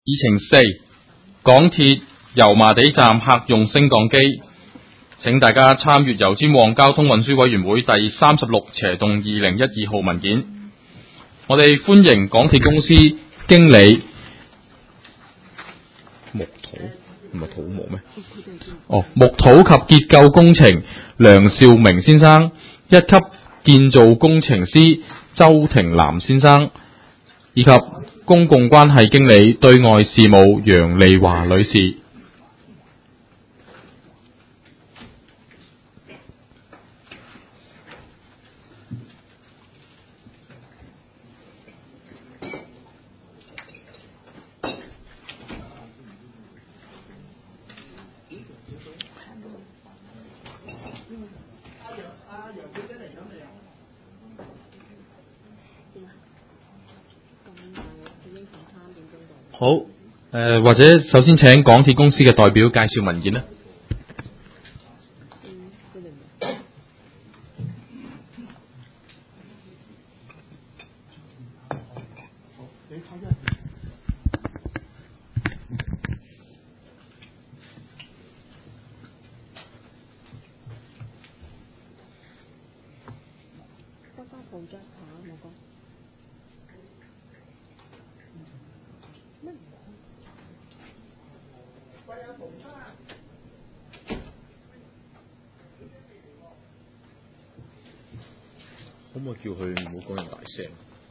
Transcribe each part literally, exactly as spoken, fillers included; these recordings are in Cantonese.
議程四，港鐵油麻地站客用升降機，請大家參閱油尖旺交通運輸委員會第三十六斜洞二零一二號文件。我哋歡迎港鐵公司經理木土唔係土木咩？哦，木土及結構工程梁兆明先生，一級建造工程師周庭南先生，以及公共關係經理對外事務楊麗華女士。好，誒、呃，或者首先請港鐵公司嘅代表介紹文件啦。可唔可以叫佢唔好講咁大聲？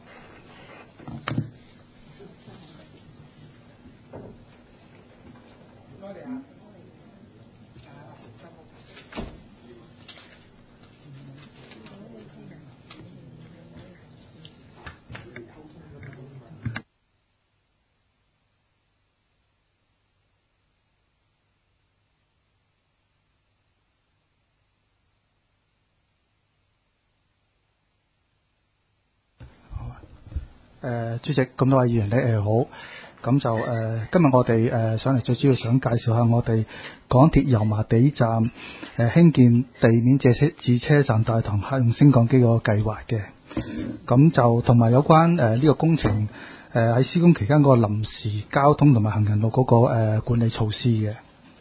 誒、呃、主席，咁多位議員你誒好，咁就誒、呃、今日我哋誒、呃、上嚟最主要想介紹下我哋港鐵油麻地站誒、呃、興建地面至車至車站大堂客用升降機嗰個計劃嘅，咁就同埋有關誒呢、呃這個工程誒喺、呃、施工期間嗰個臨時交通同埋行人路嗰、那個誒、呃、管理措施嘅，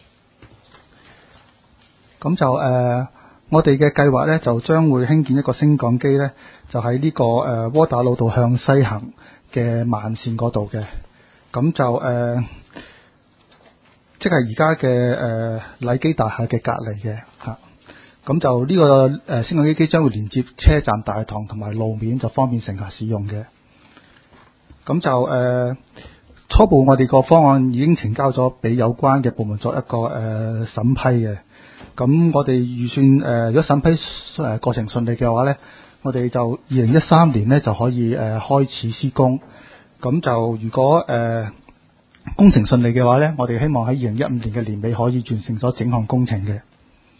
咁就誒。呃我哋嘅計劃咧，就將會興建一個升降機咧，就喺呢、這個誒、呃、窩打老道向西行嘅慢線嗰度嘅。咁就誒、呃，即係而家嘅誒禮基大廈嘅隔離嘅嚇。咁、啊、就呢、這個誒、呃、升降機機將會連接車站大堂同埋路面，就方便乘客使用嘅。咁就誒、呃、初步我哋個方案已經呈交咗俾有關嘅部門作一個誒、呃、審批嘅。咁我哋預算誒、呃，如果審批誒、呃、過程順利嘅話咧，我哋就二零一三年咧就可以誒、呃、開始施工。咁就如果誒、呃、工程順利嘅話咧，我哋希望喺二零一五年嘅年尾可以完成咗整項工程嘅。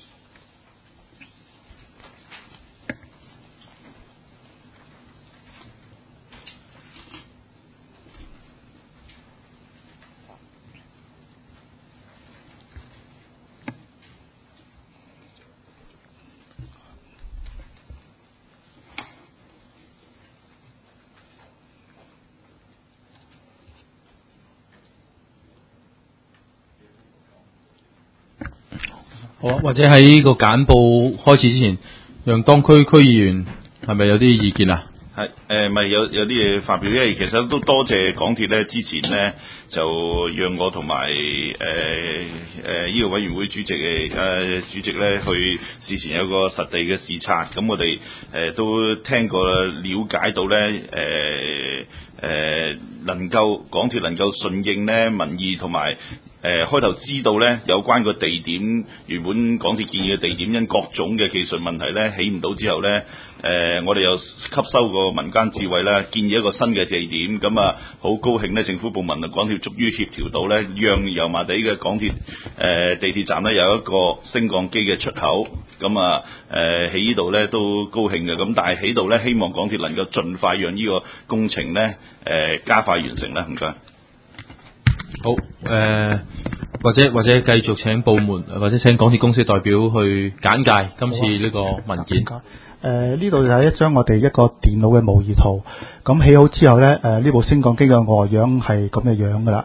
好啊，或者喺個簡報開始之前，讓當區區議員係咪有啲意見啊？ 係誒，咪、呃、有有啲嘢發表，因為其實都多謝港鐵咧，之前咧就讓我同埋誒誒呢個委員會主席誒、呃、主席咧去事前有個實地嘅視察，咁我哋誒、呃、都聽過了解到咧誒誒能夠港鐵能夠順應咧民意同埋。誒、呃、開頭知道咧有關個地點，原本港鐵建議嘅地點因各種嘅技術問題咧起唔到之後咧，誒、呃、我哋又吸收個民間智慧啦，建議一個新嘅地點，咁啊好高興咧，政府部門啊港鐵終於協調到咧，讓油麻地嘅港鐵誒、呃、地鐵站咧有一個升降機嘅出口，咁啊誒喺呢度咧都高興嘅，咁但係喺度咧希望港鐵能夠盡快讓呢個工程咧誒、呃、加快完成啦，唔該。 好，誒、呃，或者或者繼續請部門或者請港鐵公司代表去簡介今次呢個文件。 誒、呃，呢度就係一張我哋一個電腦嘅模擬圖。咁起好之後咧，誒、呃、呢部升降機嘅外樣係咁嘅樣噶啦。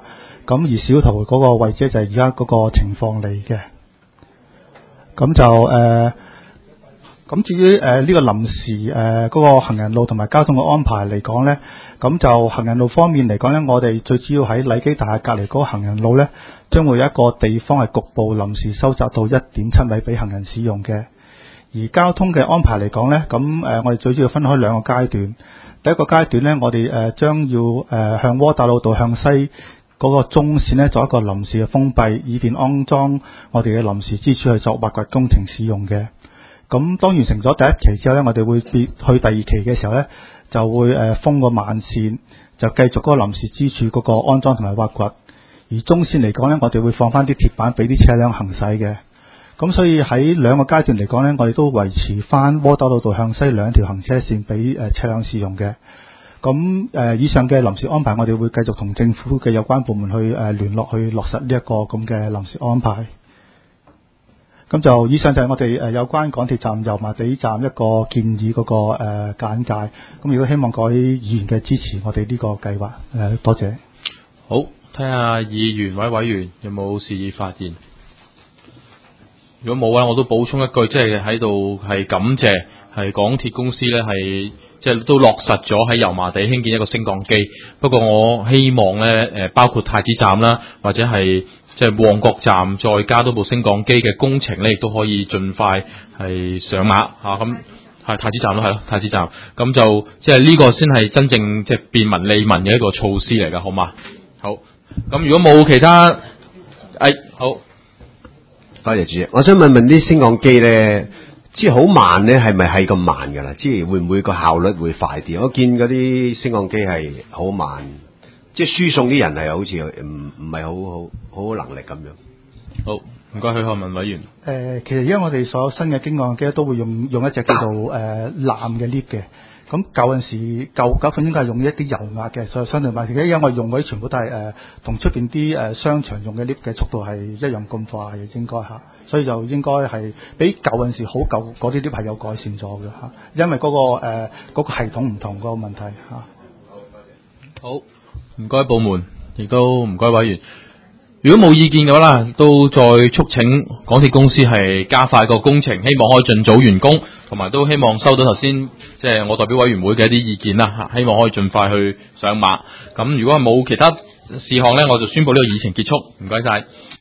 咁而小圖嗰個位置就係而家嗰個情況嚟嘅。咁就誒，咁、呃、至於誒呢、呃這個臨時誒嗰、呃那個行人路同埋交通嘅安排嚟講咧，咁就行人路方面嚟講咧，我哋最主要喺禮基大廈隔離嗰個行人路咧，將會有一個地方係局部臨時收窄到一點七米俾行人使用嘅。而交通嘅安排嚟講咧，咁誒、呃、我哋最主要分開兩個階段。第一個階段咧，我哋誒、呃、將要誒、呃、向窩打老道向西嗰個中線咧，做一個臨時嘅封閉，以便安裝我哋嘅臨時支柱去作挖掘工程使用嘅。咁當完成咗第一期之後咧，我哋會別去第二期嘅時候咧，就會誒、呃、封個慢線，就繼續嗰個臨時支柱嗰個安裝同埋挖掘。而中線嚟講咧，我哋會放翻啲鐵板俾啲車輛行駛嘅。咁所以喺兩個階段嚟講咧，我哋都維持翻窩打老道向西兩條行車線俾誒車輛使用嘅。咁誒、呃、以上嘅臨時安排，我哋會繼續同政府嘅有關部門去誒、呃、聯絡，去落實呢一個咁嘅臨時安排。咁就以上就係我哋誒有關港鐵站油麻地站一個建議嗰、那個誒、呃、簡介。咁亦都希望各位議員嘅支持我哋呢個計劃。誒、呃、多謝。 好，睇下議員或者委員有冇示意發言。如果冇啊，我都補充一句，即係喺度係感謝係港鐵公司咧，係即係都落實咗喺油麻地興建一個升降機。不過我希望咧，誒包括太子站啦，或者係即係旺角站再加多部升降機嘅工程咧，亦都可以盡快係上馬嚇。咁、啊、係太子站咯，係咯，太子站。咁就即係呢個先係真正即係便民利民嘅一個措施嚟㗎，好嘛？好。咁如果冇其他，誒、哎、好。 多謝主席，我想問問啲升降機咧，即係好慢咧，係咪係咁慢㗎啦？即係會唔會個效率會快啲？我見嗰啲升降機係好慢，即係輸送啲人係好似唔唔係好好好好能力咁樣。 好，唔該，許學文委員。誒、 呃，其實而家我哋所有新嘅升降機都會用用一隻叫做誒纜嘅 lift 嘅。咁舊陣時舊九份應該係用一啲油壓嘅，所以相對慢。而家我哋用嗰啲全部都係誒同出邊啲誒商場用嘅 lift 嘅速度係一樣咁快嘅，應該嚇。所以就應該係比舊陣時好舊嗰啲 lift 係有改善咗嘅嚇，因為嗰、嗰個誒嗰、呃嗰個系統唔同嗰個問題嚇。 好，唔該部門，亦都唔該委員。如果冇意見嘅話啦，都再促請港鐵公司係加快個工程，希望可以盡早完工，同埋都希望收到頭先即係我代表委員會嘅一啲意見啦，希望可以盡快去上馬。咁如果係冇其他事項咧，我就宣布呢個議程結束。唔該晒。